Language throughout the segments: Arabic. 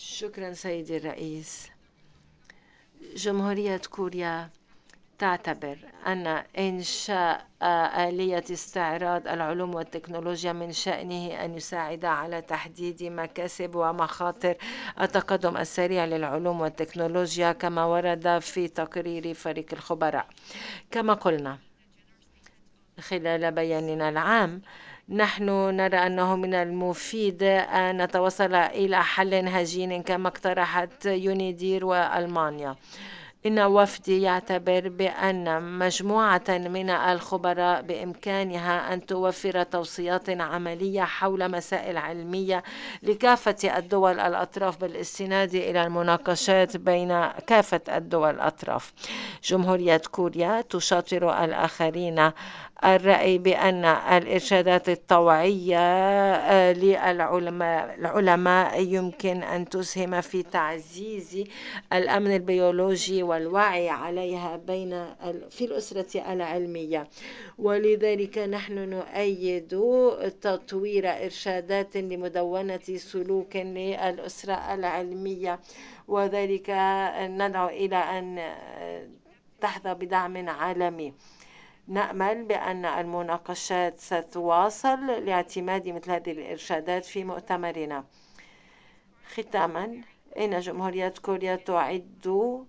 شكرا سيدي الرئيس. جمهورية كوريا تعتبر أن إنشاء آلية استعراض العلوم والتكنولوجيا من شأنه أن يساعد على تحديد مكاسب ومخاطر التقدم السريع للعلوم والتكنولوجيا كما ورد في تقرير فريق الخبراء. كما قلنا خلال بياننا العام، نحن نرى أنه من المفيد أن نتوصل إلى حل هجين كما اقترحت يونيدير وألمانيا. إن وفدي يعتبر بأن مجموعة من الخبراء بإمكانها أن توفر توصيات عملية حول مسائل علمية لكافة الدول الأطراف بالاستناد إلى المناقشات بين كافة الدول الأطراف. جمهورية كوريا تشاطر الآخرين الرأي بأن الإرشادات الطوعية للعلماء يمكن أن تسهم في تعزيز الأمن البيولوجي والوعي عليها في الأسرة العلمية، ولذلك نحن نؤيد تطوير إرشادات لمدونة سلوك للأسرة العلمية، وذلك ندعو إلى أن تحظى بدعم عالمي. نأمل بأن المناقشات ستواصل لاعتماد مثل هذه الإرشادات في مؤتمرنا. ختاما، إن جمهورية كوريا تعد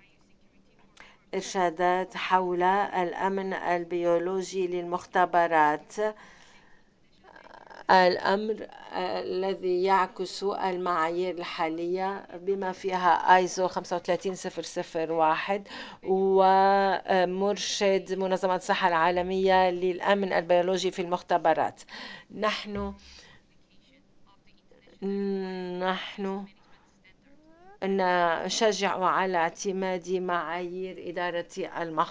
إرشادات حول الأمن البيولوجي للمختبرات، الأمر الذي يعكس المعايير الحالية بما فيها آيزو 35001 ومرشد منظمة الصحة العالمية للأمن البيولوجي في المختبرات. نحن نشجع على اعتماد معايير إدارة المخاطر